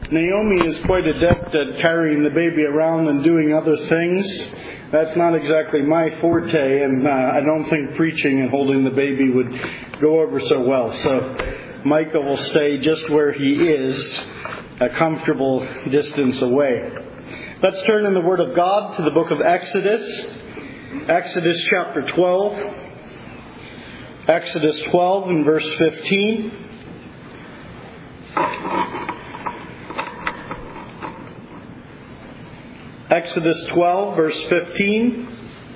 Naomi is quite adept at carrying the baby around and doing other things. That's not exactly my forte, and I don't think preaching and holding the baby would go over so well. So Micah will stay just where he is, a comfortable distance away. Let's turn in the Word of God to the book of Exodus. Exodus chapter 12. Exodus 12 and verse 15. Exodus 12, verse 15.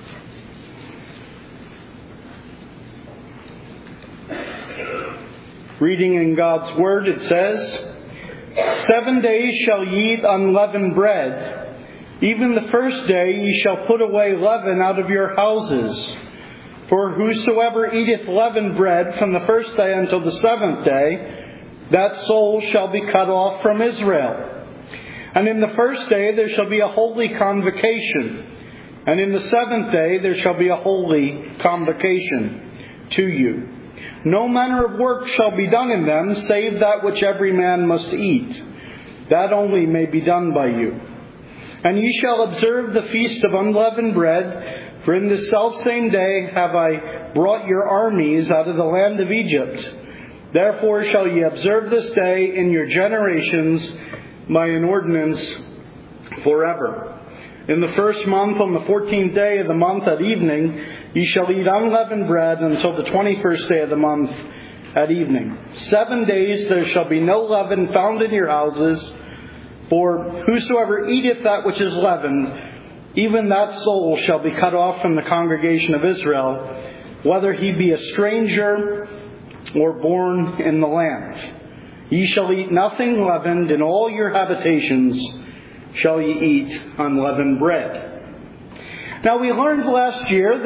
Reading in God's Word, it says, 7 days shall ye eat unleavened bread. Even the first day ye shall put away leaven out of your houses. For whosoever eateth leavened bread from the first day until the seventh day, that soul shall be cut off from Israel. And in the first day there shall be a holy convocation. And in the seventh day there shall be a holy convocation to you. No manner of work shall be done in them, save that which every man must eat. That only may be done by you. And ye shall observe the feast of unleavened bread, for in this selfsame day have I brought your armies out of the land of Egypt. Therefore shall ye observe this day in your generations by an ordinance forever. In the first month, on the 14th day of the month at evening, ye shall eat unleavened bread until the 21st day of the month at evening. 7 days there shall be no leaven found in your houses, for whosoever eateth that which is leavened, even that soul shall be cut off from the congregation of Israel, whether he be a stranger or born in the land. Ye shall eat nothing leavened, in all your habitations shall ye eat unleavened bread. Now we learned last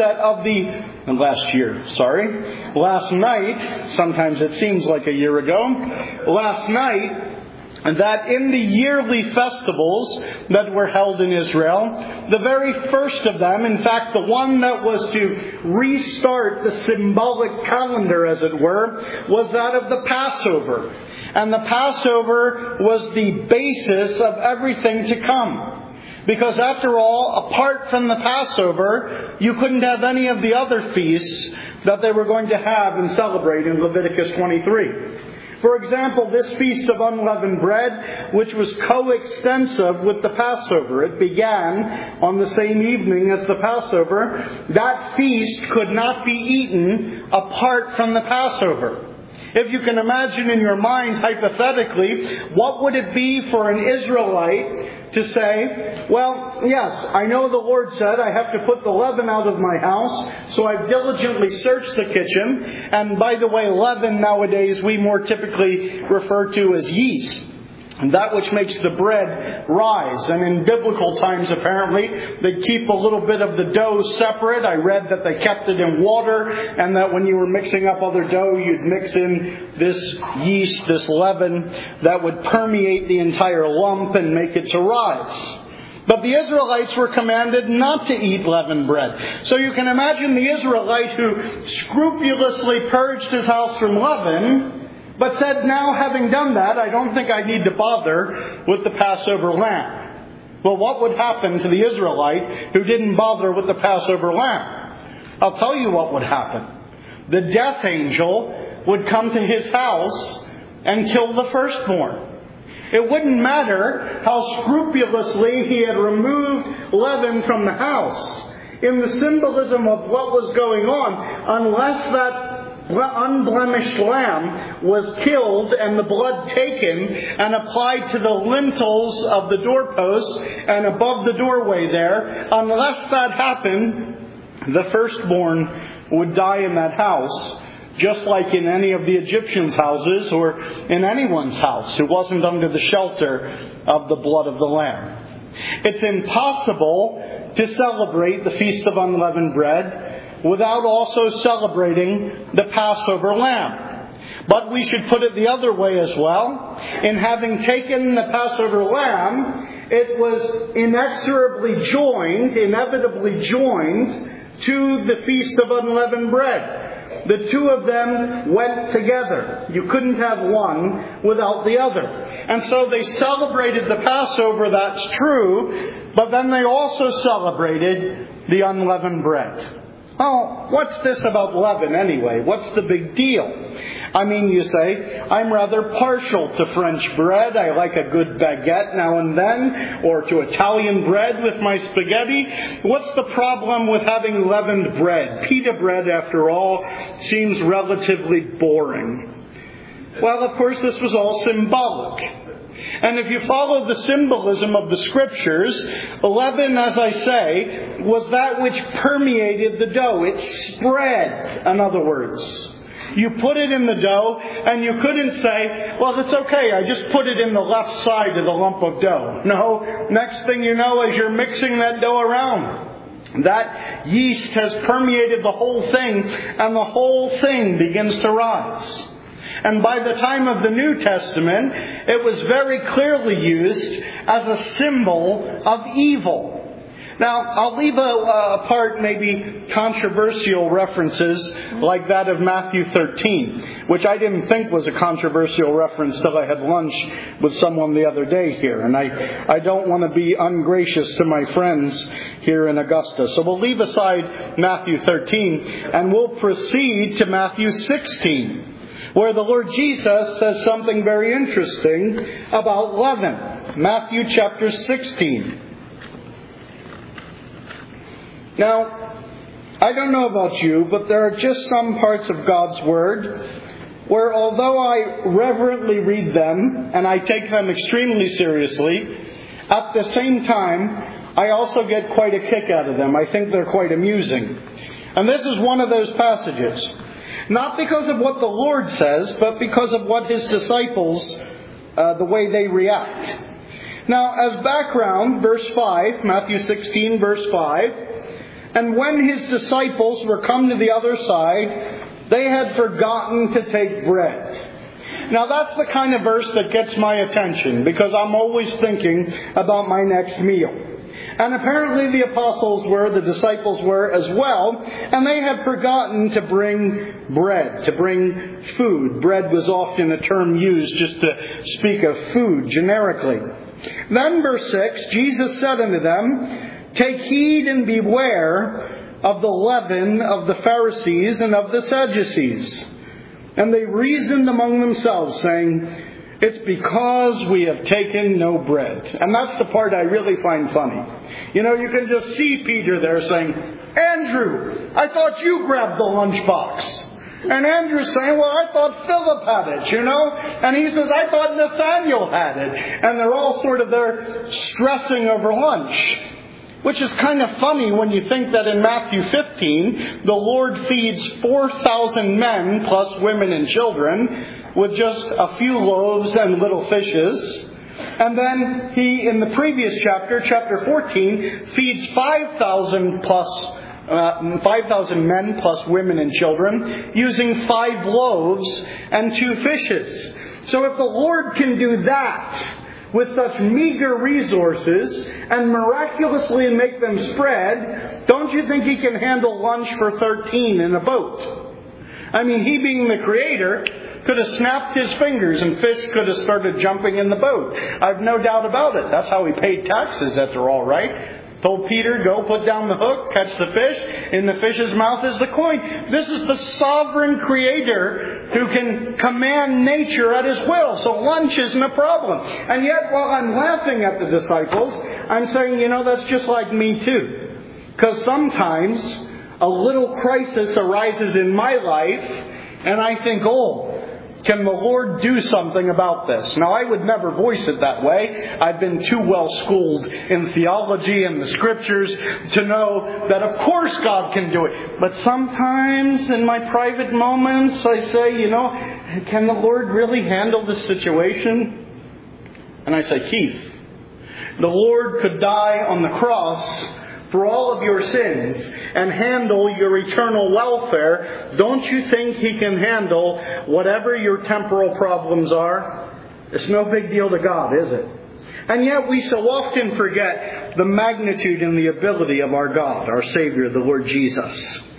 night, sometimes it seems like a year ago, last night, that in the yearly festivals that were held in Israel, the very first of them, in fact the one that was to restart the symbolic calendar as it were, was that of the Passover. And the Passover was the basis of everything to come. Because after all, apart from the Passover, you couldn't have any of the other feasts that they were going to have and celebrate in Leviticus 23. For example, this feast of unleavened bread, which was coextensive with the Passover. It began on the same evening as the Passover. That feast could not be eaten apart from the Passover. If you can imagine in your mind, hypothetically, what would it be for an Israelite to say, well, yes, I know the Lord said I have to put the leaven out of my house, so I've diligently searched the kitchen. And by the way, leaven nowadays we more typically refer to as yeast. And that which makes the bread rise. And in biblical times, apparently, they keep a little bit of the dough separate. I read that they kept it in water, and that when you were mixing up other dough, you'd mix in this yeast, this leaven, that would permeate the entire lump and make it to rise. But the Israelites were commanded not to eat leavened bread. So you can imagine the Israelite who scrupulously purged his house from leaven, but said, now having done that, I don't think I need to bother with the Passover lamb. Well, what would happen to the Israelite who didn't bother with the Passover lamb? I'll tell you what would happen. The death angel would come to his house and kill the firstborn. It wouldn't matter how scrupulously he had removed leaven from the house. In the symbolism of what was going on, unless that unblemished lamb was killed and the blood taken and applied to the lintels of the doorposts and above the doorway there, unless that happened, the firstborn would die in that house, just like in any of the Egyptians' houses or in anyone's house who wasn't under the shelter of the blood of the lamb. It's impossible to celebrate the Feast of Unleavened Bread without also celebrating the Passover lamb. But we should put it the other way as well. In having taken the Passover lamb, it was inevitably joined to the Feast of Unleavened Bread. The two of them went together. You couldn't have one without the other. And so they celebrated the Passover, that's true, but then they also celebrated the unleavened bread. Oh, what's this about leaven anyway? What's the big deal? I mean, you say, I'm rather partial to French bread. I like a good baguette now and then, or to Italian bread with my spaghetti. What's the problem with having leavened bread? Pita bread, after all, seems relatively boring. Well, of course, this was all symbolic. And if you follow the symbolism of the Scriptures, leaven, as I say, was that which permeated the dough. It spread, in other words. You put it in the dough, and you couldn't say, well, it's okay, I just put it in the left side of the lump of dough. No, next thing you know, as you're mixing that dough around, that yeast has permeated the whole thing, and the whole thing begins to rise. And by the time of the New Testament, it was very clearly used as a symbol of evil. Now, I'll leave apart maybe controversial references like that of Matthew 13, which I didn't think was a controversial reference till I had lunch with someone the other day here. And I don't want to be ungracious to my friends here in Augusta. So we'll leave aside Matthew 13 and we'll proceed to Matthew 16. Where the Lord Jesus says something very interesting about leaven. Matthew chapter 16. Now, I don't know about you, but there are just some parts of God's Word where although I reverently read them and I take them extremely seriously, at the same time, I also get quite a kick out of them. I think they're quite amusing. And this is one of those passages. Not because of what the Lord says, but because of what His disciples, the way they react. Now, as background, verse 5, Matthew 16, verse 5, and when His disciples were come to the other side, they had forgotten to take bread. Now, that's the kind of verse that gets my attention, because I'm always thinking about my next meal. And apparently the apostles were, the disciples were as well, and they had forgotten to bring bread, to bring food. Bread was often a term used just to speak of food generically. Then verse 6, Jesus said unto them, take heed and beware of the leaven of the Pharisees and of the Sadducees. And they reasoned among themselves, saying, it's because we have taken no bread. And that's the part I really find funny. You know, you can just see Peter there saying, Andrew, I thought you grabbed the lunchbox. And Andrew's saying, well, I thought Philip had it, you know. And he says, I thought Nathaniel had it. And they're all sort of there stressing over lunch. Which is kind of funny when you think that in Matthew 15, the Lord feeds 4,000 men plus women and children with just a few loaves and little fishes. And then He, in the previous chapter, chapter 14, feeds 5,000 men plus women and children using 5 loaves and 2 fishes. So if the Lord can do that with such meager resources and miraculously make them spread, don't you think He can handle lunch for 13 in a boat? I mean, He being the Creator could have snapped His fingers and fish could have started jumping in the boat. I've no doubt about it. That's how He paid taxes, after all, right? Told Peter, go put down the hook, catch the fish. In the fish's mouth is the coin. This is the sovereign Creator who can command nature at His will. So lunch isn't a problem. And yet, while I'm laughing at the disciples, I'm saying, you know, that's just like me too. Because sometimes a little crisis arises in my life, and I think, oh, can the Lord do something about this? Now, I would never voice it that way. I've been too well schooled in theology and the Scriptures to know that of course God can do it. But sometimes in my private moments I say, you know, can the Lord really handle this situation? And I say, Keith, the Lord could die on the cross for all of your sins and handle your eternal welfare. Don't you think He can handle whatever your temporal problems are? It's no big deal to God, is it? And yet we so often forget the magnitude and the ability of our God, our Savior, the Lord Jesus.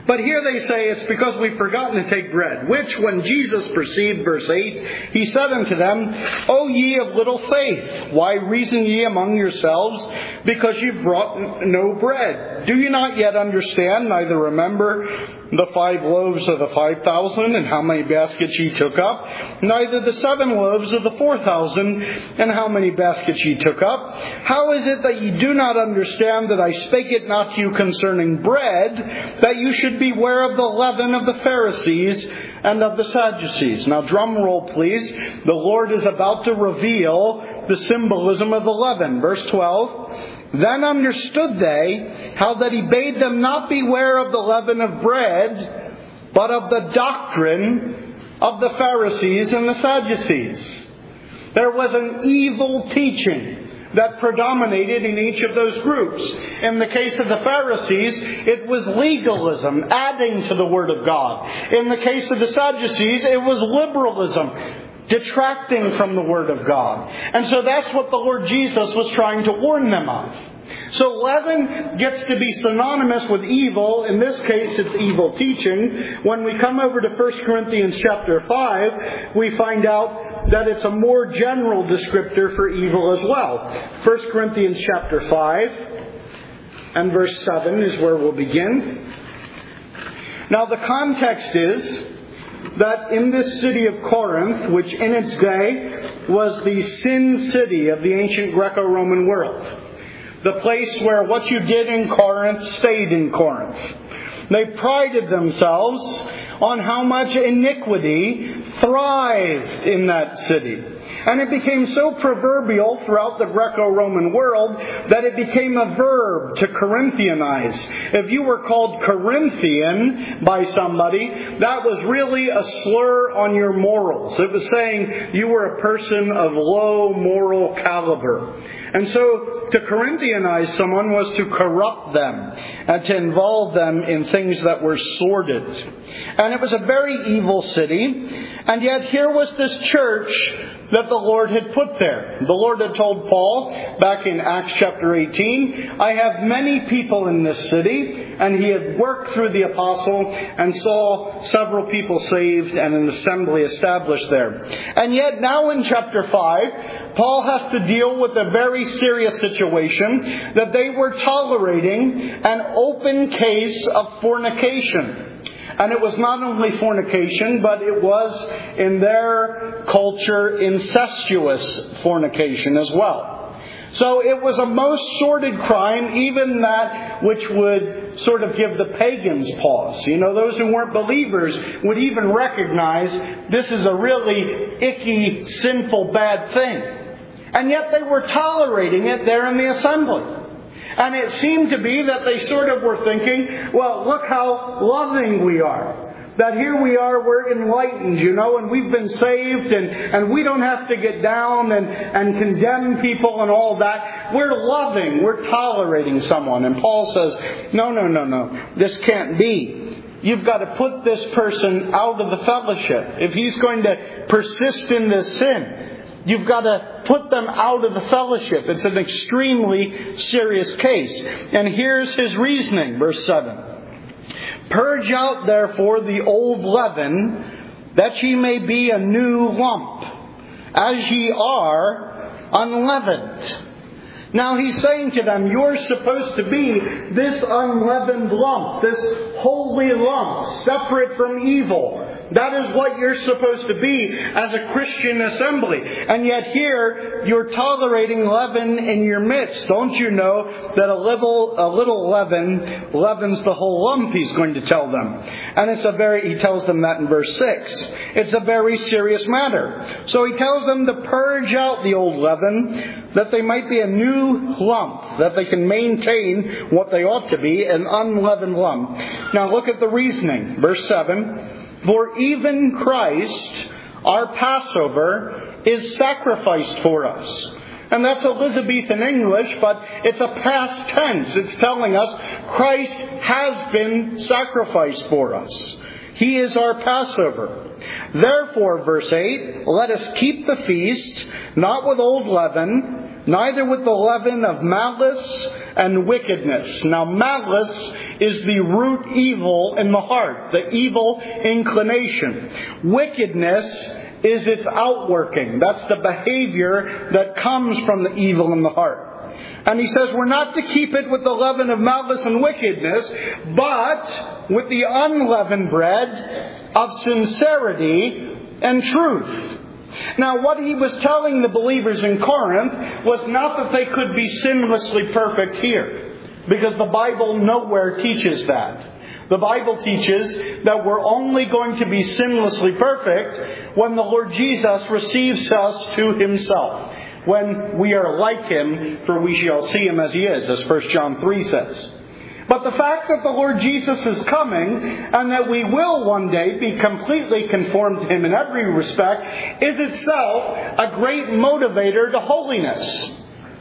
But here they say it's because we've forgotten to take bread. Which, when Jesus perceived, verse 8, he said unto them, O ye of little faith, why reason ye among yourselves, because ye brought no bread? Do ye not yet understand, neither remember the 5 loaves of the 5,000, and how many baskets ye took up? Neither the 7 loaves of the 4,000, and how many baskets ye took up? How is it that ye do not understand that I spake it not to you concerning bread, that you should beware of the leaven of the Pharisees and of the Sadducees? Now drum roll, please. The Lord is about to reveal the symbolism of the leaven. Verse 12. Then understood they how that he bade them not beware of the leaven of bread, but of the doctrine of the Pharisees and the Sadducees. There was an evil teaching that predominated in each of those groups. In the case of the Pharisees, it was legalism, adding to the Word of God. In the case of the Sadducees, it was liberalism, detracting from the Word of God. And so that's what the Lord Jesus was trying to warn them of. So leaven gets to be synonymous with evil. In this case, it's evil teaching. When we come over to 1 Corinthians chapter 5, we find out that it's a more general descriptor for evil as well. 1 Corinthians chapter 5 and verse 7 is where we'll begin. Now the context is that in this city of Corinth, which in its day was the sin city of the ancient Greco-Roman world, the place where what you did in Corinth stayed in Corinth, they prided themselves on how much iniquity thrived in that city. And it became so proverbial throughout the Greco-Roman world that it became a verb to Corinthianize. If you were called Corinthian by somebody, that was really a slur on your morals. It was saying you were a person of low moral caliber. And so to Corinthianize someone was to corrupt them and to involve them in things that were sordid. And it was a very evil city. And yet here was this church that the Lord had put there. The Lord had told Paul back in Acts chapter 18, I have many people in this city. And he had worked through the apostle and saw several people saved and an assembly established there. And yet now in chapter 5, Paul has to deal with a very serious situation that they were tolerating an open case of fornication. And it was not only fornication, but it was, in their culture, incestuous fornication as well. So it was a most sordid crime, even that which would sort of give the pagans pause. You know, those who weren't believers would even recognize this is a really icky, sinful, bad thing. And yet they were tolerating it there in the assembly. And it seemed to be that they sort of were thinking, well, look how loving we are. That here we are, we're enlightened, you know, and we've been saved, and we don't have to get down and condemn people and all that. We're loving, we're tolerating someone. And Paul says, no, this can't be. You've got to put this person out of the fellowship. If he's going to persist in this sin, you've got to put them out of the fellowship. It's an extremely serious case. And here's his reasoning, verse 7. Purge out therefore the old leaven, that ye may be a new lump, as ye are unleavened. Now he's saying to them, you're supposed to be this unleavened lump, this holy lump, separate from evil. That is what you're supposed to be as a Christian assembly. And yet here, you're tolerating leaven in your midst. Don't you know that a little leaven leavens the whole lump, he's going to tell them. And he tells them that in verse 6. It's a very serious matter. So he tells them to purge out the old leaven, that they might be a new lump, that they can maintain what they ought to be, an unleavened lump. Now look at the reasoning. Verse 7. For even Christ, our Passover, is sacrificed for us. And that's Elizabethan English, but it's a past tense. It's telling us Christ has been sacrificed for us. He is our Passover. Therefore, verse 8, let us keep the feast, not with old leaven, neither with the leaven of malice and wickedness. Now, malice is the root evil in the heart, the evil inclination. Wickedness is its outworking. That's the behavior that comes from the evil in the heart. And he says we're not to keep it with the leaven of malice and wickedness, but with the unleavened bread of sincerity and truth. Now, what he was telling the believers in Corinth was not that they could be sinlessly perfect here, because the Bible nowhere teaches that. The Bible teaches that we're only going to be sinlessly perfect when the Lord Jesus receives us to Himself, when we are like Him, for we shall see Him as He is, as 1 John 3 says. But the fact that the Lord Jesus is coming and that we will one day be completely conformed to Him in every respect is itself a great motivator to holiness.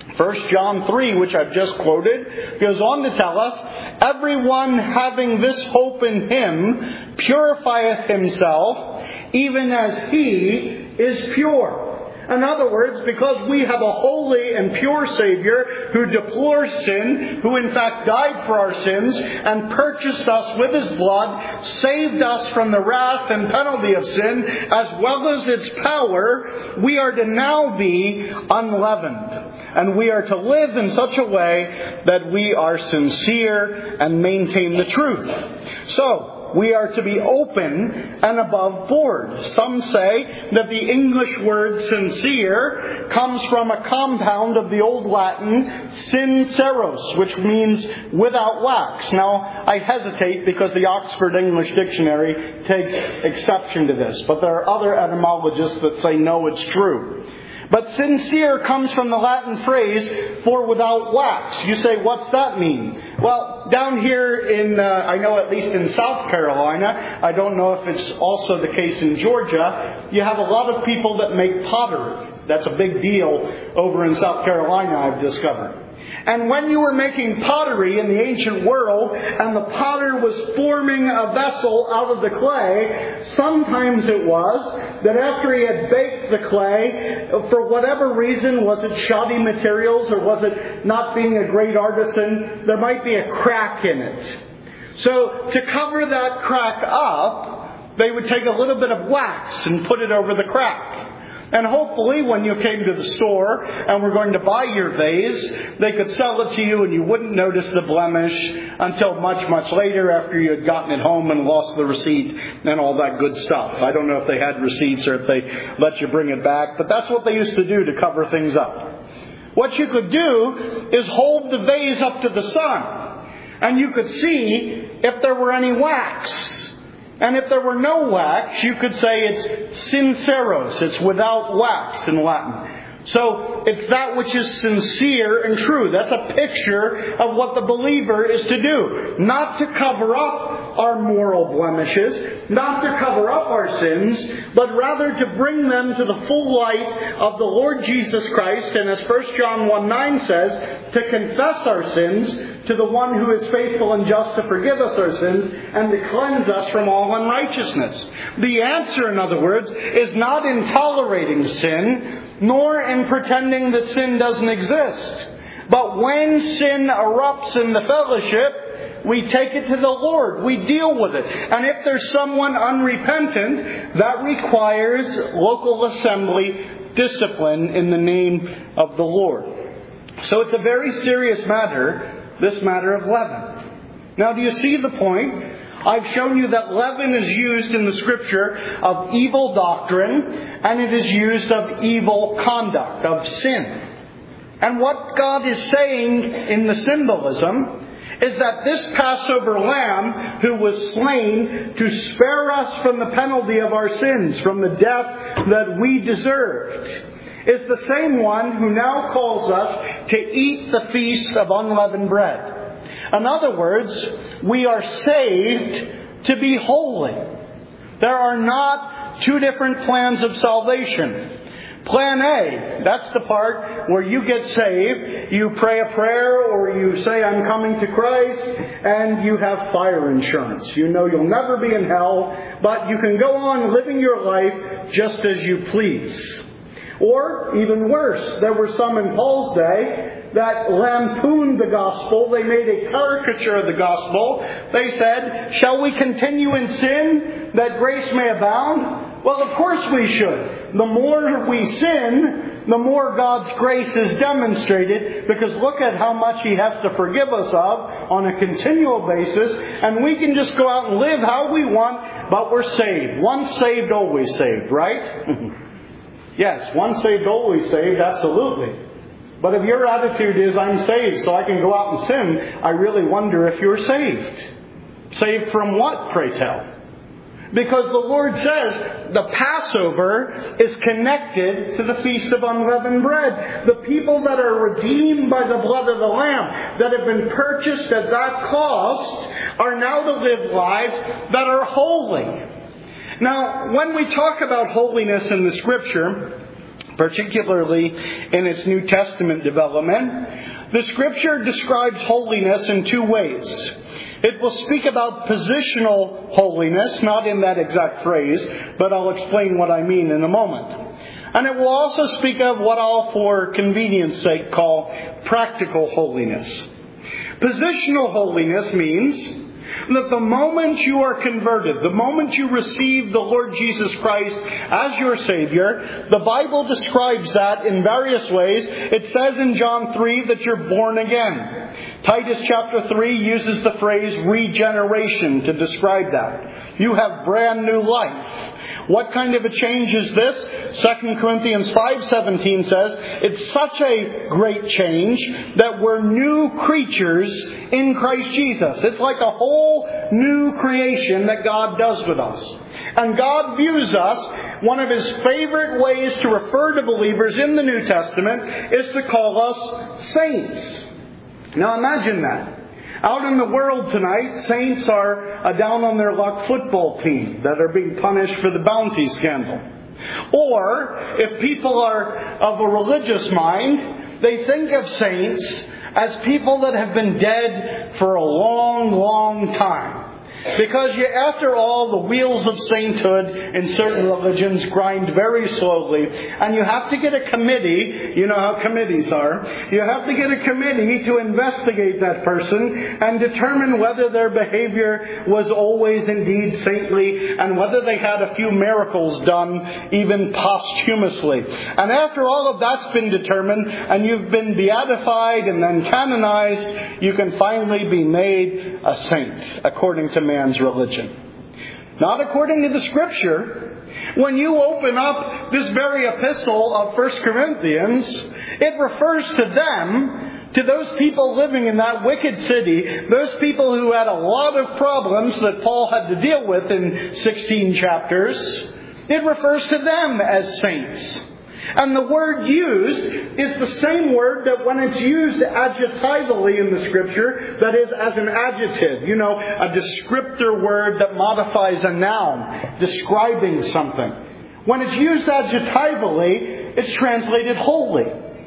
1 John 3, which I've just quoted, goes on to tell us, everyone having this hope in Him purifieth himself, even as He is pure. In other words, because we have a holy and pure Savior who deplores sin, who in fact died for our sins and purchased us with His blood, saved us from the wrath and penalty of sin, as well as its power, we are to now be unleavened. And we are to live in such a way that we are sincere and maintain the truth. So, we are to be open and above board. Some say that the English word sincere comes from a compound of the Old Latin sinceros, which means without wax. Now, I hesitate because the Oxford English Dictionary takes exception to this, but there are other etymologists that say no, it's true. But sincere comes from the Latin phrase for without wax. You say, what's that mean? Well, down here in, I know at least in South Carolina, I don't know if it's also the case in Georgia, you have a lot of people that make pottery. That's a big deal over in South Carolina, I've discovered. And when you were making pottery in the ancient world, and the potter was forming a vessel out of the clay, sometimes it was that after he had baked the clay, for whatever reason, was it shoddy materials or was it not being a great artisan, there might be a crack in it. So to cover that crack up, they would take a little bit of wax and put it over the crack. And hopefully when you came to the store and were going to buy your vase, they could sell it to you and you wouldn't notice the blemish until much, much later after you had gotten it home and lost the receipt and all that good stuff. I don't know if they had receipts or if they let you bring it back, but that's what they used to do to cover things up. What you could do is hold the vase up to the sun and you could see if there were any wax. And if there were no wax, you could say it's sinceros. It's without wax in Latin. So it's that which is sincere and true. That's a picture of what the believer is to do. Not to cover up our moral blemishes, not to cover up our sins, but rather to bring them to the full light of the Lord Jesus Christ. And as 1 John 1:9 says, to confess our sins to the one who is faithful and just to forgive us our sins and to cleanse us from all unrighteousness. The answer, in other words, is not in tolerating sin, nor in pretending that sin doesn't exist. But when sin erupts in the fellowship, we take it to the Lord. We deal with it. And if there's someone unrepentant, that requires local assembly discipline in the name of the Lord. So it's a very serious matter, this matter of leaven. Now, do you see the point? I've shown you that leaven is used in the Scripture of evil doctrine, and it is used of evil conduct, of sin. And what God is saying in the symbolism is that this Passover lamb who was slain to spare us from the penalty of our sins, from the death that we deserved, is the same one who now calls us to eat the feast of unleavened bread. In other words, we are saved to be holy. There are not two different plans of salvation. Plan A, that's the part where you get saved, you pray a prayer or you say, I'm coming to Christ, and you have fire insurance. You know you'll never be in hell, but you can go on living your life just as you please. Or, even worse, there were some in Paul's day that lampooned the gospel. They made a caricature of the gospel. They said, shall we continue in sin that grace may abound? Well, of course we should. The more we sin, the more God's grace is demonstrated, because look at how much He has to forgive us of on a continual basis, and we can just go out and live how we want, but we're saved. Once saved, always saved, right? Yes, once saved, always saved, absolutely. But if your attitude is, I'm saved so I can go out and sin, I really wonder if you're saved. Saved from what, pray tell? Because the Lord says the Passover is connected to the Feast of Unleavened Bread. The people that are redeemed by the blood of the Lamb, that have been purchased at that cost, are now to live lives that are holy. Now, when we talk about holiness in the Scripture, particularly in its New Testament development, the Scripture describes holiness in two ways. It will speak about positional holiness, not in that exact phrase, but I'll explain what I mean in a moment. And it will also speak of what I'll, for convenience sake, call practical holiness. Positional holiness means that the moment you are converted, the moment you receive the Lord Jesus Christ as your Savior, the Bible describes that in various ways. It says in John 3 that you're born again. Titus chapter 3 uses the phrase regeneration to describe that. You have brand new life. What kind of a change is this? 2 Corinthians 5:17 says, it's such a great change that we're new creatures in Christ Jesus. It's like a whole new creation that God does with us. And God views us, one of His favorite ways to refer to believers in the New Testament is to call us saints. Now imagine that. Out in the world tonight, saints are a down-on-their-luck football team that are being punished for the bounty scandal. Or, if people are of a religious mind, they think of saints as people that have been dead for a long, long time. Because after all, the wheels of sainthood in certain religions grind very slowly. And you have to get a committee, you know how committees are, you have to get a committee to investigate that person and determine whether their behavior was always indeed saintly and whether they had a few miracles done even posthumously. And after all of that's been determined and you've been beatified and then canonized, you can finally be made a saint according to man's religion. Not according to the Scripture. When you open up this very epistle of 1 Corinthians, it refers to them, to those people living in that wicked city, those people who had a lot of problems that Paul had to deal with in 16 chapters. It refers to them as saints. And the word used is the same word that when it's used adjectively in the Scripture, that is as an adjective, a descriptor word that modifies a noun, describing something. When it's used adjectively, it's translated holy.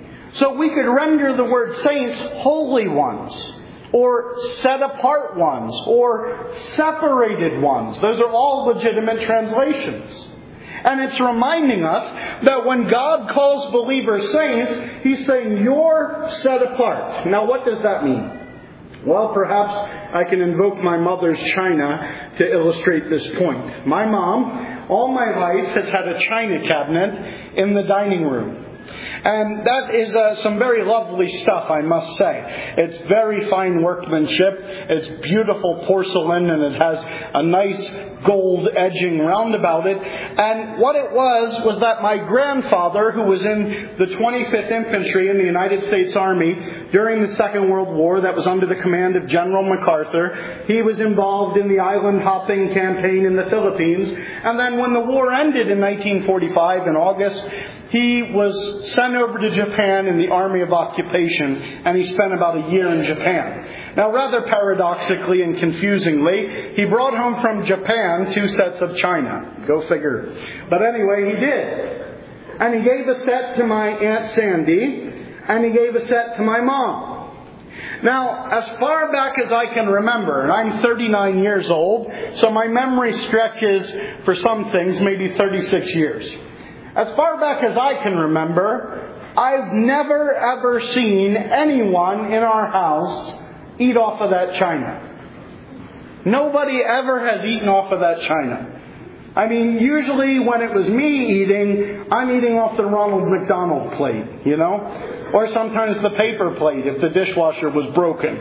So we could render the word saints holy ones, or set apart ones, or separated ones. Those are all legitimate translations. And it's reminding us that when God calls believers saints, He's saying, you're set apart. Now, what does that mean? Well, perhaps I can invoke my mother's china to illustrate this point. My mom, all my life, has had a china cabinet in the dining room. And that is some very lovely stuff, I must say. It's very fine workmanship. It's beautiful porcelain, and it has a nice gold edging round about it. And what it was that my grandfather, who was in the 25th Infantry in the United States Army during the Second World War, that was under the command of General MacArthur, he was involved in the island hopping campaign in the Philippines. And then when the war ended in 1945 in August, he was sent over to Japan in the Army of Occupation, and he spent about a year in Japan. Now, rather paradoxically and confusingly, he brought home from Japan 2 sets of china. Go figure. But anyway, he did. And he gave a set to my Aunt Sandy, and he gave a set to my mom. Now, as far back as I can remember, and I'm 39 years old, so my memory stretches for some things maybe 36 years. As far back as I can remember, I've never ever seen anyone in our house eat off of that china. Nobody ever has eaten off of that china. I mean, usually when it was me eating, I'm eating off the Ronald McDonald plate, or sometimes the paper plate if the dishwasher was broken,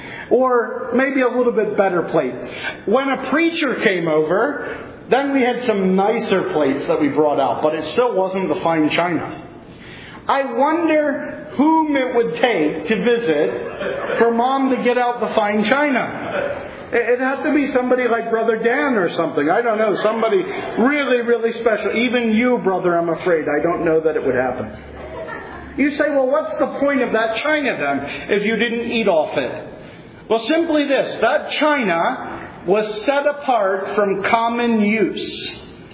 or maybe a little bit better plate. When a preacher came over, then we had some nicer plates that we brought out, but it still wasn't the fine china. I wonder whom it would take to visit for Mom to get out the fine china. It had to be somebody like Brother Dan or something. I don't know. Somebody really, really special. Even you, brother, I'm afraid. I don't know that it would happen. You say, well, what's the point of that china then if you didn't eat off it? Well, simply this. That china was set apart from common use.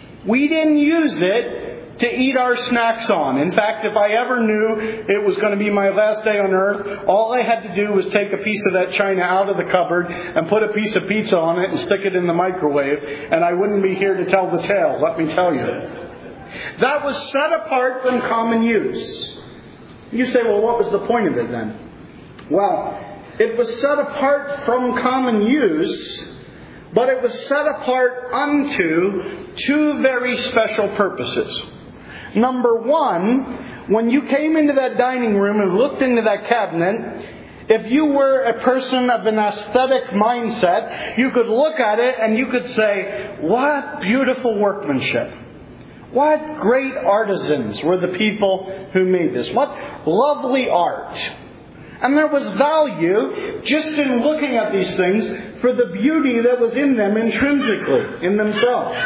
We didn't use it to eat our snacks on. In fact, if I ever knew it was going to be my last day on earth, all I had to do was take a piece of that china out of the cupboard and put a piece of pizza on it and stick it in the microwave, and I wouldn't be here to tell the tale, let me tell you. That was set apart from common use. You say, well, what was the point of it then? Well, it was set apart from common use, but it was set apart unto two very special purposes. Number one, when you came into that dining room and looked into that cabinet, if you were a person of an aesthetic mindset, you could look at it and you could say, what beautiful workmanship. What great artisans were the people who made this. What lovely art. And there was value just in looking at these things for the beauty that was in them intrinsically, in themselves.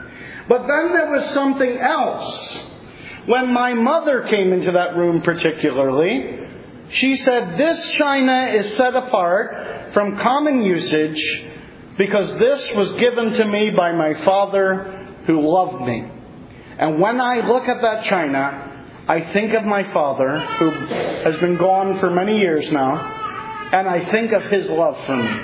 But then there was something else. When my mother came into that room particularly, she said, this china is set apart from common usage because this was given to me by my Father who loved me. And when I look at that china, I think of my Father who has been gone for many years now, and I think of His love for me.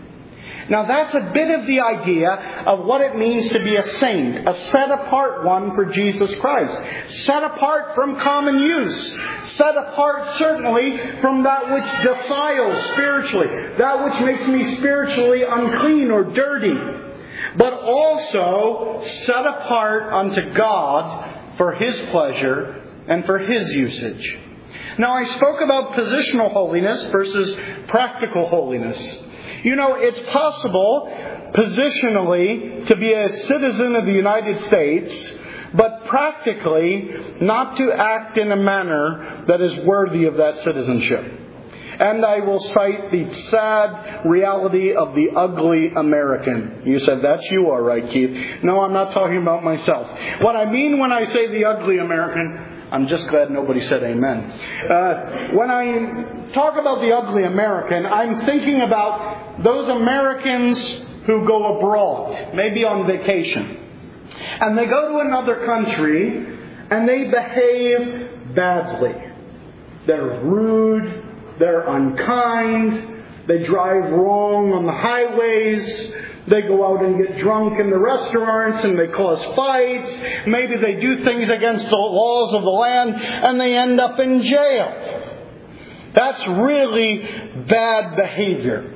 Now that's a bit of the idea of what it means to be a saint, a set-apart one for Jesus Christ. Set apart from common use. Set apart certainly from that which defiles spiritually, that which makes me spiritually unclean or dirty. But also set apart unto God for His pleasure and for His usage. Now I spoke about positional holiness versus practical holiness. It's possible positionally to be a citizen of the United States, but practically not to act in a manner that is worthy of that citizenship. And I will cite the sad reality of the ugly American. You said, that's you all right, Keith. No, I'm not talking about myself. What I mean when I say the ugly American, I'm just glad nobody said amen. When I talk about the ugly American, I'm thinking about those Americans who go abroad, maybe on vacation. And they go to another country and they behave badly. They're rude. They're unkind. They drive wrong on the highways. They go out and get drunk in the restaurants and they cause fights. Maybe they do things against the laws of the land and they end up in jail. That's really bad behavior.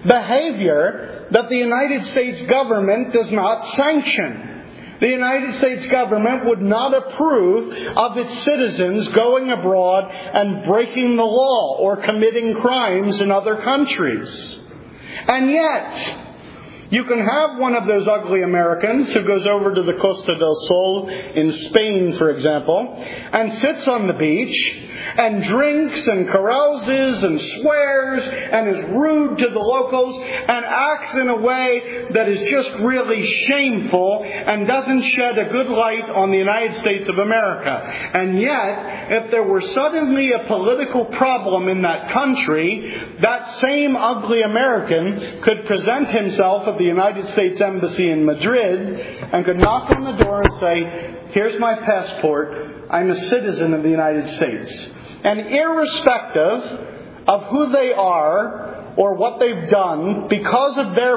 Behavior that the United States government does not sanction. The United States government would not approve of its citizens going abroad and breaking the law or committing crimes in other countries. And yet, you can have one of those ugly Americans who goes over to the Costa del Sol in Spain, for example, and sits on the beach and drinks and carouses and swears and is rude to the locals and acts in a way that is just really shameful and doesn't shed a good light on the United States of America. And yet, if there were suddenly a political problem in that country, that same ugly American could present himself at the United States Embassy in Madrid and could knock on the door and say, here's my passport, I'm a citizen of the United States. And irrespective of who they are or what they've done, because of their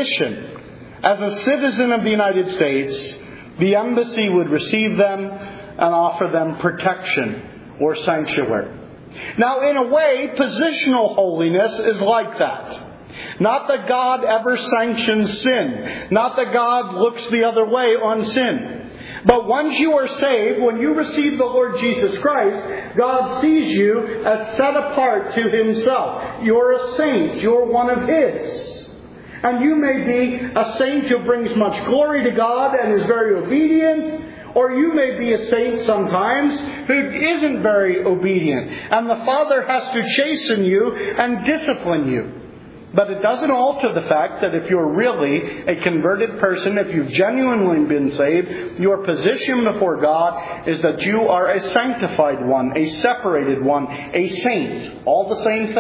position as a citizen of the United States, the embassy would receive them and offer them protection or sanctuary. Now, in a way, positional holiness is like that. Not that God ever sanctions sin. Not that God looks the other way on sin. But once you are saved, when you receive the Lord Jesus Christ, God sees you as set apart to Himself. You're a saint. You're one of His. And you may be a saint who brings much glory to God and is very obedient, or you may be a saint sometimes who isn't very obedient. And the Father has to chasten you and discipline you. But it doesn't alter the fact that if you're really a converted person, if you've genuinely been saved, your position before God is that you are a sanctified one, a separated one, a saint. All the same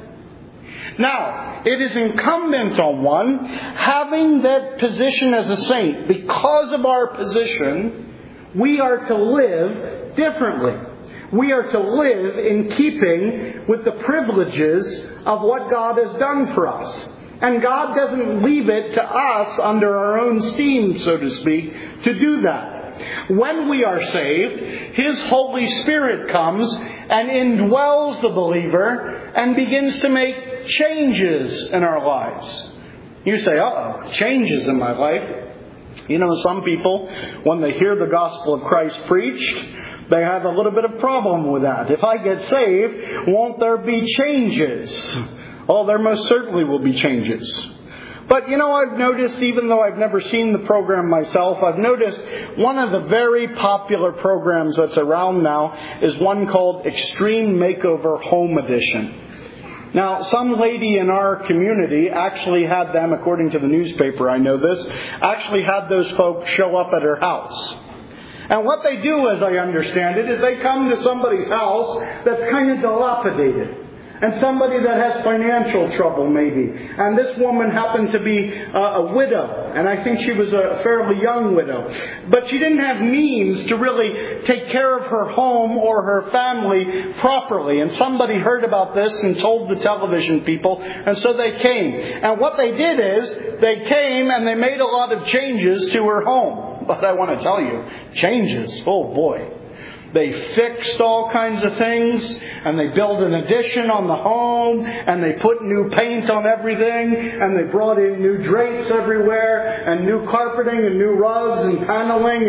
thing. Now, it is incumbent on one, having that position as a saint, because of our position, we are to live differently. We are to live in keeping with the privileges of what God has done for us. And God doesn't leave it to us under our own steam, so to speak, to do that. When we are saved, His Holy Spirit comes and indwells the believer and begins to make changes in our lives. You say, changes in my life. You know, some people, when they hear the gospel of Christ preached, they have a little bit of problem with that. If I get saved, won't there be changes? Oh, there most certainly will be changes. But you know, I've noticed, even though I've never seen the program myself, I've noticed one of the very popular programs that's around now is one called Extreme Makeover Home Edition. Now, some lady in our community actually had them, according to the newspaper, I know this, actually had those folks show up at her house. And what they do, as I understand it, is they come to somebody's house that's kind of dilapidated. And somebody that has financial trouble, maybe. And this woman happened to be a widow. And I think she was a fairly young widow. But she didn't have means to really take care of her home or her family properly. And somebody heard about this and told the television people. And so they came. And what they did is, they came and they made a lot of changes to her home. But I want to tell you, changes, oh boy. They fixed all kinds of things, and they built an addition on the home, and they put new paint on everything, and they brought in new drapes everywhere, and new carpeting, and new rugs, and paneling,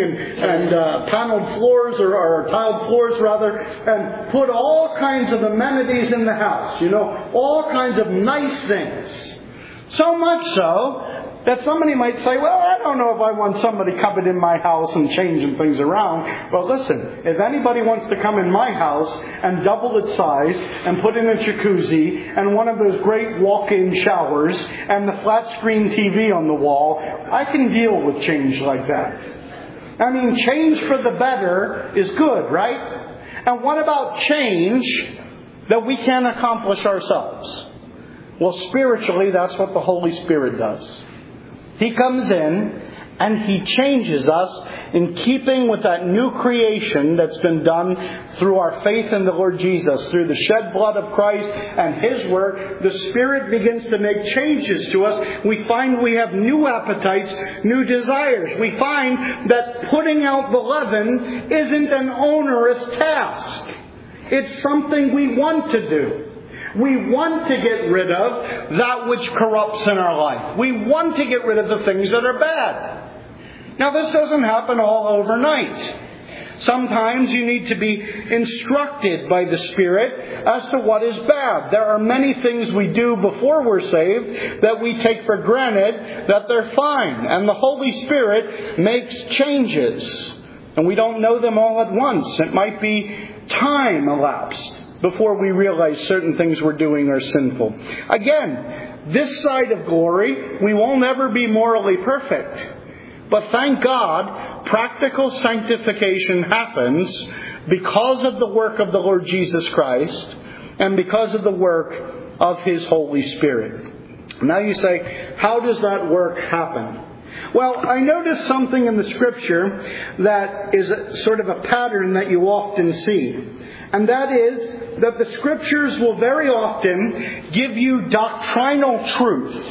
and paneled floors, or tiled floors rather, and put all kinds of amenities in the house. You know, all kinds of nice things. So much so that somebody might say, well, I don't know if I want somebody coming in my house and changing things around. Well, listen, if anybody wants to come in my house and double its size and put in a jacuzzi and one of those great walk-in showers and the flat-screen TV on the wall, I can deal with change like that. I mean, change for the better is good, right? And what about change that we can accomplish ourselves? Well, spiritually, that's what the Holy Spirit does. He comes in and He changes us in keeping with that new creation that's been done through our faith in the Lord Jesus. Through the shed blood of Christ and His work, the Spirit begins to make changes to us. We find we have new appetites, new desires. We find that putting out the leaven isn't an onerous task. It's something we want to do. We want to get rid of that which corrupts in our life. We want to get rid of the things that are bad. Now, this doesn't happen all overnight. Sometimes you need to be instructed by the Spirit as to what is bad. There are many things we do before we're saved that we take for granted that they're fine. And the Holy Spirit makes changes. And we don't know them all at once. It might be time elapsed before we realize certain things we're doing are sinful. Again, this side of glory, we won't ever be morally perfect. But thank God, practical sanctification happens because of the work of the Lord Jesus Christ and because of the work of His Holy Spirit. Now you say, how does that work happen? Well, I noticed something in the Scripture that is sort of a pattern that you often see. And that is that the Scriptures will very often give you doctrinal truth.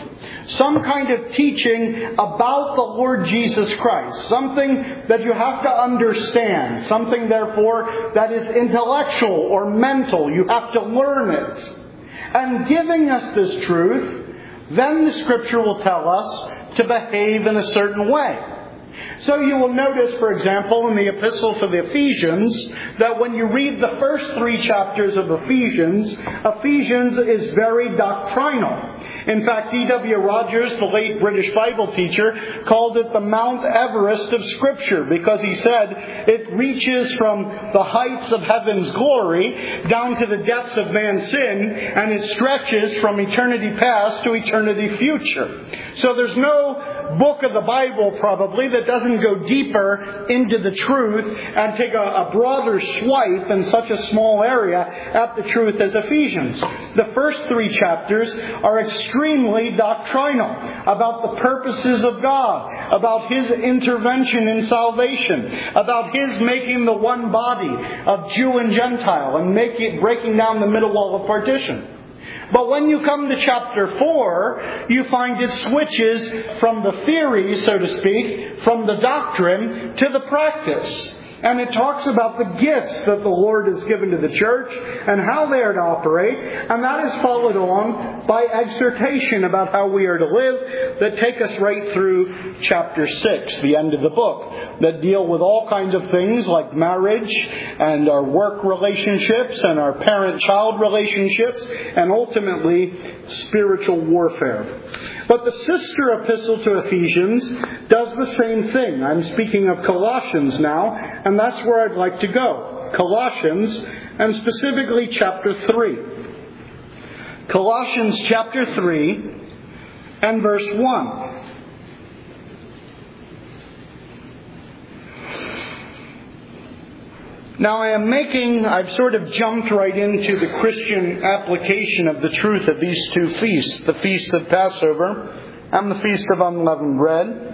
some kind of teaching about the Lord Jesus Christ, something that you have to understand, something therefore that is intellectual or mental. You have to learn it. And giving us this truth, then the Scripture will tell us to behave in a certain way. So you will notice, for example, in the Epistle to the Ephesians, that when you read the first 3 chapters of Ephesians, Ephesians is very doctrinal. In fact, D.W. Rogers, the late British Bible teacher, called it the Mount Everest of Scripture, because he said it reaches from the heights of heaven's glory down to the depths of man's sin, and it stretches from eternity past to eternity future. So there's no book of the Bible, probably, that doesn't go deeper into the truth and take a broader swipe in such a small area at the truth as Ephesians. The first 3 chapters are extremely doctrinal about the purposes of God, about His intervention in salvation, about His making the one body of Jew and Gentile and breaking down the middle wall of partition. But when you come to chapter 4, you find it switches from the theory, so to speak, from the doctrine to the practice. And it talks about the gifts that the Lord has given to the church and how they are to operate. And that is followed on by exhortation about how we are to live that take us right through chapter 6, the end of the book, that deal with all kinds of things like marriage and our work relationships and our parent-child relationships and ultimately spiritual warfare. But the sister epistle to Ephesians does the same thing. I'm speaking of Colossians now, and that's where I'd like to go. Colossians, and specifically chapter 3. Colossians chapter 3 and verse 1. Now I've sort of jumped right into the Christian application of the truth of these 2 feasts, the Feast of Passover and the Feast of Unleavened Bread.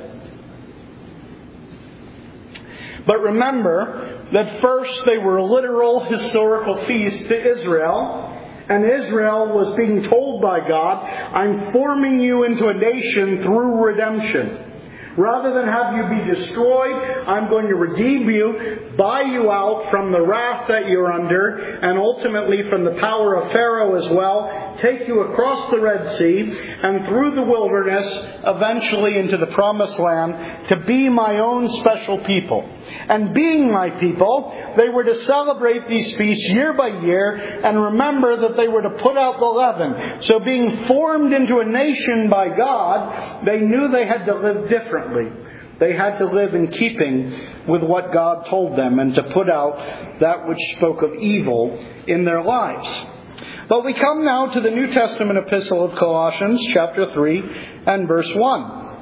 But remember that first they were literal historical feasts to Israel, and Israel was being told by God, I'm forming you into a nation through redemption. Rather than have you be destroyed, I'm going to redeem you, buy you out from the wrath that you're under, and ultimately from the power of Pharaoh as well, take you across the Red Sea and through the wilderness, eventually into the Promised Land, to be my own special people. And being my people, they were to celebrate these feasts year by year and remember that they were to put out the leaven. So being formed into a nation by God, they knew they had to live differently. They had to live in keeping with what God told them and to put out that which spoke of evil in their lives. But we come now to the New Testament epistle of Colossians, chapter 3 and verse 1.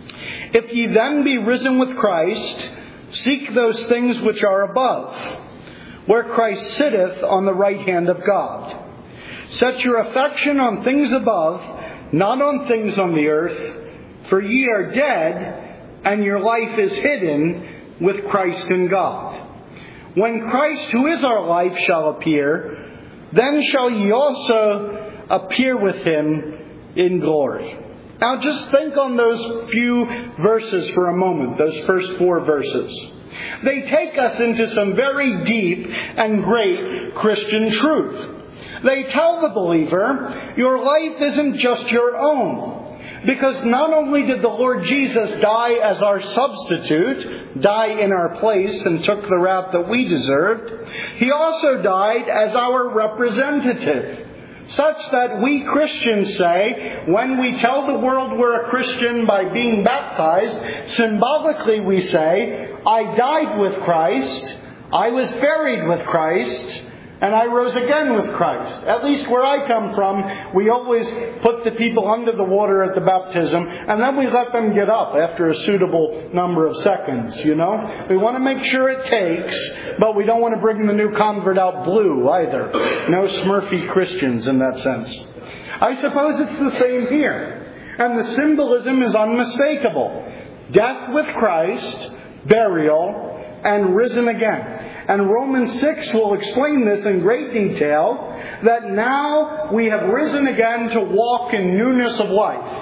If ye then be risen with Christ, seek those things which are above, where Christ sitteth on the right hand of God. Set your affection on things above, not on things on the earth, for ye are dead, and your life is hidden with Christ in God. When Christ, who is our life, shall appear, then shall ye also appear with Him in glory. Now just think on those few verses for a moment, those first 4 verses. They take us into some very deep and great Christian truth. They tell the believer, your life isn't just your own. Because not only did the Lord Jesus die as our substitute, die in our place and took the wrath that we deserved, He also died as our representative. Such that we Christians say, when we tell the world we're a Christian by being baptized, symbolically we say, I died with Christ, I was buried with Christ, and I rose again with Christ. At least where I come from, we always put the people under the water at the baptism, and then we let them get up after a suitable number of seconds, you know. We want to make sure it takes, but we don't want to bring the new convert out blue either. No Smurfy Christians in that sense. I suppose it's the same here. And the symbolism is unmistakable. Death with Christ, burial, and risen again. And Romans 6 will explain this in great detail, that now we have risen again to walk in newness of life.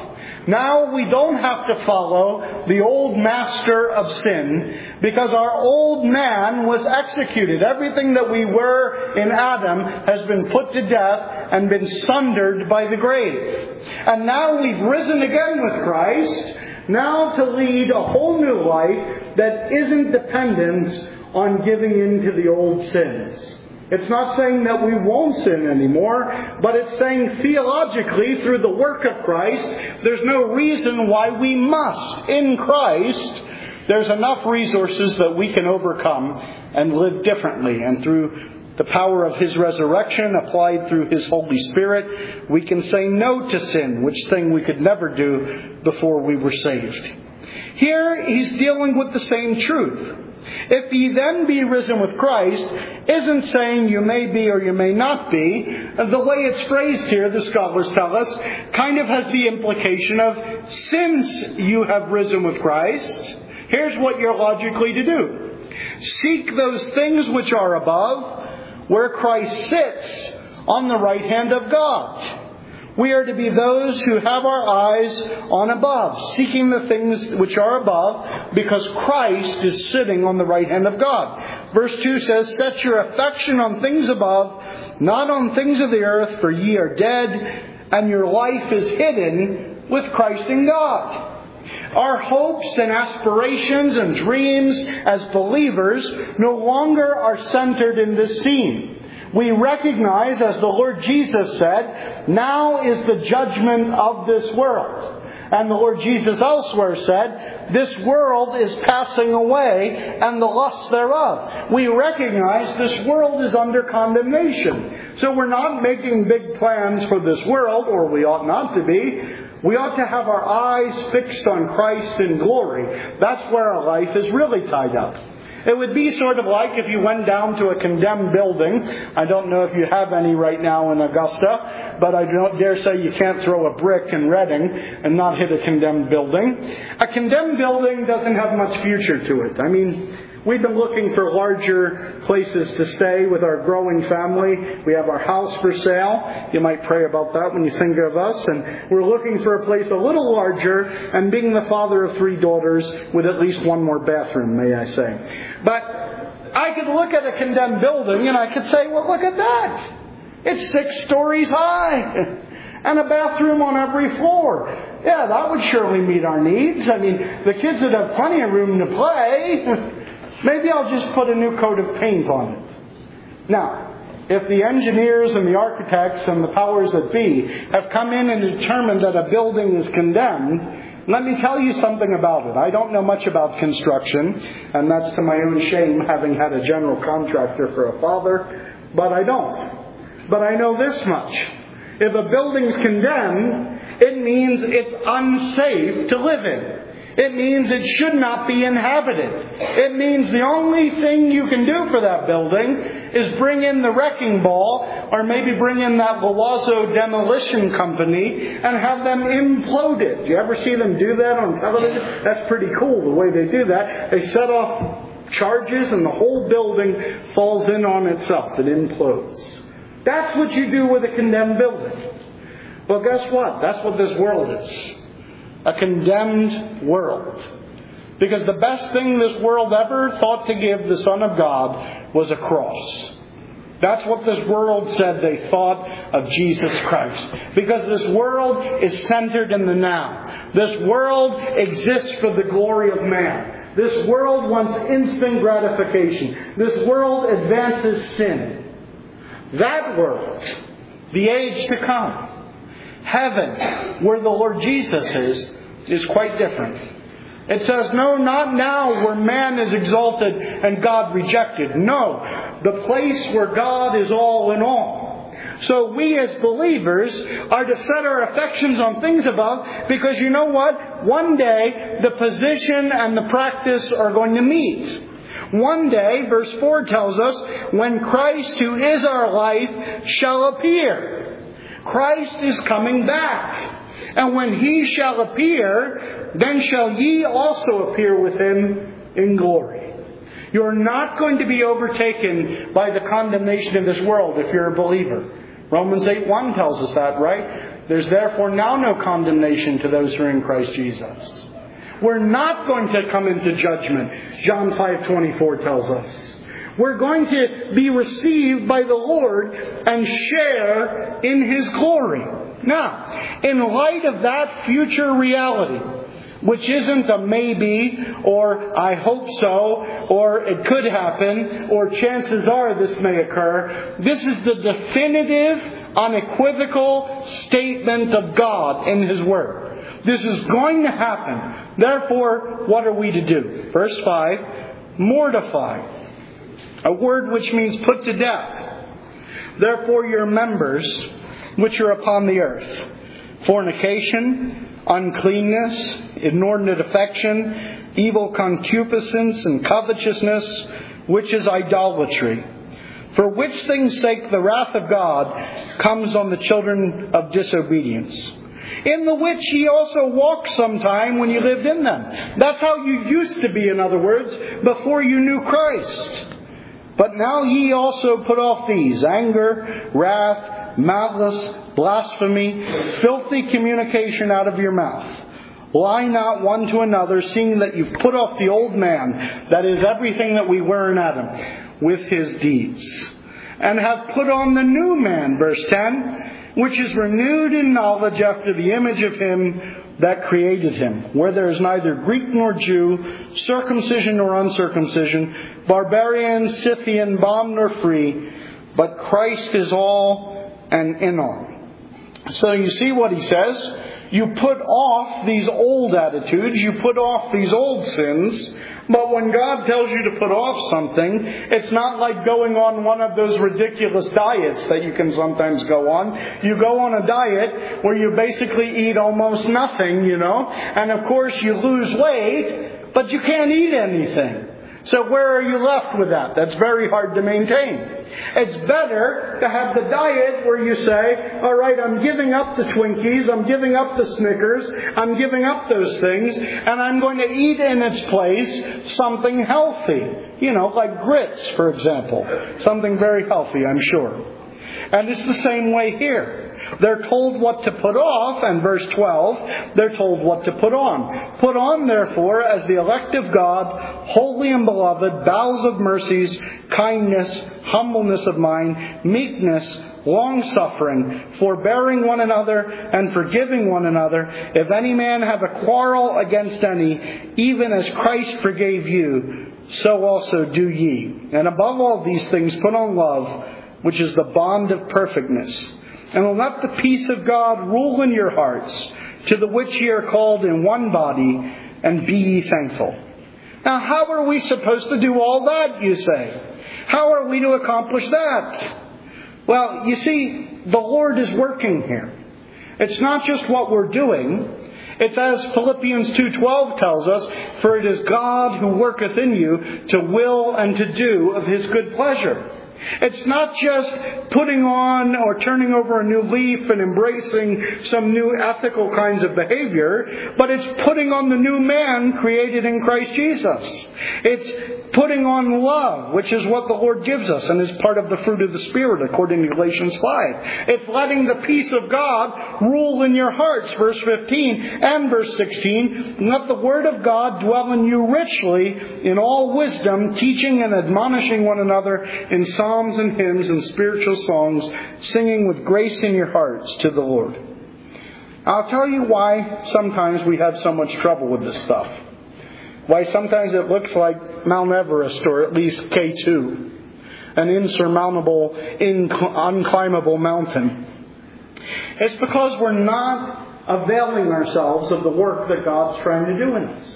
Now we don't have to follow the old master of sin, because our old man was executed. Everything that we were in Adam has been put to death and been sundered by the grave. And now we've risen again with Christ, now to lead a whole new life that isn't dependent on giving in to the old sins. It's not saying that we won't sin anymore, but it's saying theologically, through the work of Christ, there's no reason why we must. In Christ, there's enough resources that we can overcome and live differently. And through the power of His resurrection, applied through His Holy Spirit, we can say no to sin, which thing we could never do before we were saved. Here, He's dealing with the same truth. If ye then be risen with Christ, isn't saying you may be or you may not be. The way it's phrased here, the scholars tell us, kind of has the implication of, since you have risen with Christ, here's what you're logically to do. Seek those things which are above, where Christ sits on the right hand of God. We are to be those who have our eyes on above, seeking the things which are above, because Christ is sitting on the right hand of God. Verse 2 says, set your affection on things above, not on things of the earth, for ye are dead, and your life is hidden with Christ in God. Our hopes and aspirations and dreams as believers no longer are centered in this scene. We recognize, as the Lord Jesus said, now is the judgment of this world. And the Lord Jesus elsewhere said, this world is passing away and the lusts thereof. We recognize this world is under condemnation. So we're not making big plans for this world, or we ought not to be. We ought to have our eyes fixed on Christ in glory. That's where our life is really tied up. It would be sort of like if you went down to a condemned building. I don't know if you have any right now in Augusta, but I don't dare say you can't throw a brick in Reading and not hit a condemned building. A condemned building doesn't have much future to it. I mean, we've been looking for larger places to stay with our growing family. We have our house for sale. You might pray about that when you think of us. And we're looking for a place a little larger, and being the father of 3 daughters, with at least one more bathroom, may I say. But I could look at a condemned building and I could say, well, look at that. It's 6 stories high and a bathroom on every floor. Yeah, that would surely meet our needs. I mean, the kids would have plenty of room to play. Maybe I'll just put a new coat of paint on it. Now, if the engineers and the architects and the powers that be have come in and determined that a building is condemned, let me tell you something about it. I don't know much about construction, and that's to my own shame, having had a general contractor for a father, but I don't. But I know this much. If a building's condemned, it means it's unsafe to live in. It means it should not be inhabited. It means the only thing you can do for that building is bring in the wrecking ball, or maybe bring in that Palazzo demolition company and have them implode it. Do you ever see them do that on television? That's pretty cool, the way they do that. They set off charges and the whole building falls in on itself. It implodes. That's what you do with a condemned building. Well, guess what? That's what this world is. A condemned world. Because the best thing this world ever thought to give the Son of God was a cross. That's what this world said they thought of Jesus Christ. Because this world is centered in the now. This world exists for the glory of man. This world wants instant gratification. This world advances sin. That world, the age to come, heaven, where the Lord Jesus is quite different. It says, no, not now where man is exalted and God rejected. No, the place where God is all in all. So we as believers are to set our affections on things above, because you know what? One day the position and the practice are going to meet. One day, verse 4 tells us, when Christ, who is our life, shall appear. Christ is coming back. And when He shall appear, then shall ye also appear with Him in glory. You're not going to be overtaken by the condemnation of this world if you're a believer. Romans 8:1 tells us that, right? There's therefore now no condemnation to those who are in Christ Jesus. We're not going to come into judgment, John 5:24 tells us. We're going to be received by the Lord and share in His glory. Now, in light of that future reality, which isn't a maybe, or I hope so, or it could happen, or chances are this may occur, this is the definitive, unequivocal statement of God in His Word. This is going to happen. Therefore, what are we to do? Verse 5, mortify. A word which means put to death. Therefore your members, which are upon the earth, fornication, uncleanness, inordinate affection, evil concupiscence, and covetousness, which is idolatry. For which things' sake the wrath of God comes on the children of disobedience, in the which ye also walked sometime when you lived in them. That's how you used to be, in other words, before you knew Christ. But now ye also put off these: anger, wrath, malice, blasphemy, filthy communication out of your mouth. Lie not one to another, seeing that you've put off the old man, that is everything that we were in Adam, with his deeds, and have put on the new man, verse 10, which is renewed in knowledge after the image of Him that created him, where there is neither Greek nor Jew, circumcision nor uncircumcision, barbarian, Scythian, bond nor free, but Christ is all and in all. So you see what he says. You put off these old attitudes, you put off these old sins, but when God tells you to put off something, it's not like going on one of those ridiculous diets that you can sometimes go on. You go on a diet where you basically eat almost nothing, and of course you lose weight, but you can't eat anything. So where are you left with that? That's very hard to maintain. It's better to have the diet where you say, all right, I'm giving up the Twinkies, I'm giving up the Snickers, I'm giving up those things, and I'm going to eat in its place something healthy. Like grits, for example. Something very healthy, I'm sure. And it's the same way here. They're told what to put off, and verse 12, they're told what to put on. Put on, therefore, as the elect of God, holy and beloved, bowels of mercies, kindness, humbleness of mind, meekness, long-suffering, forbearing one another, and forgiving one another. If any man have a quarrel against any, even as Christ forgave you, so also do ye. And above all these things put on love, which is the bond of perfectness. And let the peace of God rule in your hearts, to the which ye are called in one body, and be ye thankful. Now, how are we supposed to do all that, you say? How are we to accomplish that? Well, you see, the Lord is working here. It's not just what we're doing. It's as Philippians 2:12 tells us, for it is God who worketh in you to will and to do of His good pleasure. It's not just putting on or turning over a new leaf and embracing some new ethical kinds of behavior, but it's putting on the new man created in Christ Jesus. It's putting on love, which is what the Lord gives us and is part of the fruit of the Spirit, according to Galatians 5. It's letting the peace of God rule in your hearts, verse 15 and verse 16. And let the word of God dwell in you richly in all wisdom, teaching and admonishing one another in psalms and hymns and spiritual songs, singing with grace in your hearts to the Lord. I'll tell you why sometimes we have so much trouble with this stuff. Why sometimes it looks like Mount Everest, or at least K2, an insurmountable, unclimbable mountain. It's because we're not availing ourselves of the work that God's trying to do in us.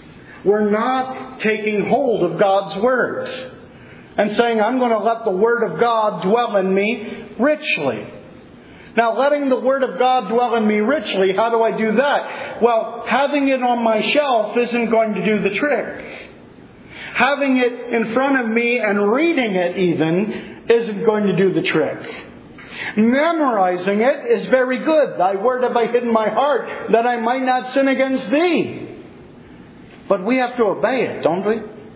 We're not taking hold of God's Word and saying, I'm going to let the Word of God dwell in me richly. Now, letting the Word of God dwell in me richly, how do I do that? Well, having it on my shelf isn't going to do the trick. Having it in front of me and reading it even isn't going to do the trick. Memorizing it is very good. Thy word have I hid in my heart, that I might not sin against thee. But we have to obey it, don't we?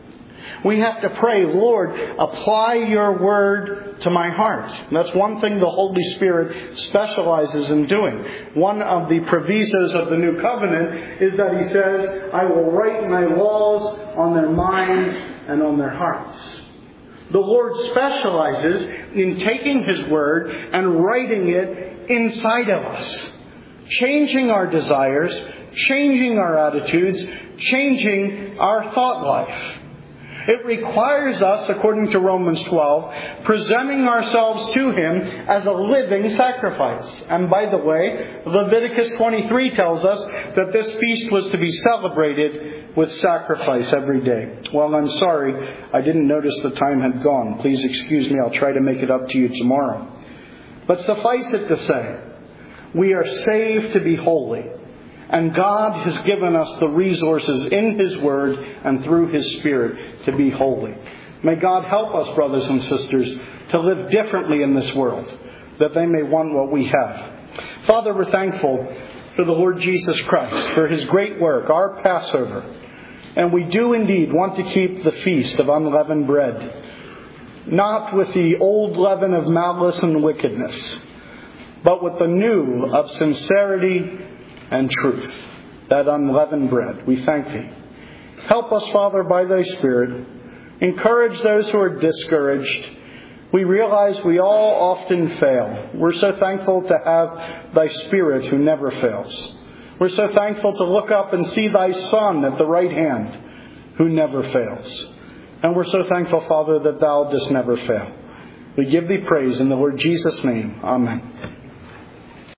We have to pray, Lord, apply your word to my heart. And that's one thing the Holy Spirit specializes in doing. One of the provisos of the New Covenant is that He says, I will write my laws on their minds and on their hearts. The Lord specializes in taking His word and writing it inside of us, changing our desires, changing our attitudes, changing our thought life. It requires us, according to Romans 12, presenting ourselves to Him as a living sacrifice. And by the way, Leviticus 23 tells us that this feast was to be celebrated with sacrifice every day. Well, I'm sorry, I didn't notice the time had gone. Please excuse me, I'll try to make it up to you tomorrow. But suffice it to say, we are saved to be holy. And God has given us the resources in His Word and through His Spirit to be holy. May God help us, brothers and sisters, to live differently in this world, that they may want what we have. Father, we're thankful for the Lord Jesus Christ, for His great work, our Passover. And we do indeed want to keep the feast of unleavened bread, not with the old leaven of malice and wickedness, but with the new of sincerity and truth, that unleavened bread. We thank Thee. Help us, Father, by Thy Spirit. Encourage those who are discouraged. We realize we all often fail. We're so thankful to have Thy Spirit who never fails. We're so thankful to look up and see Thy Son at the right hand who never fails. And we're so thankful, Father, that Thou dost never fail. We give Thee praise in the Lord Jesus' name. Amen.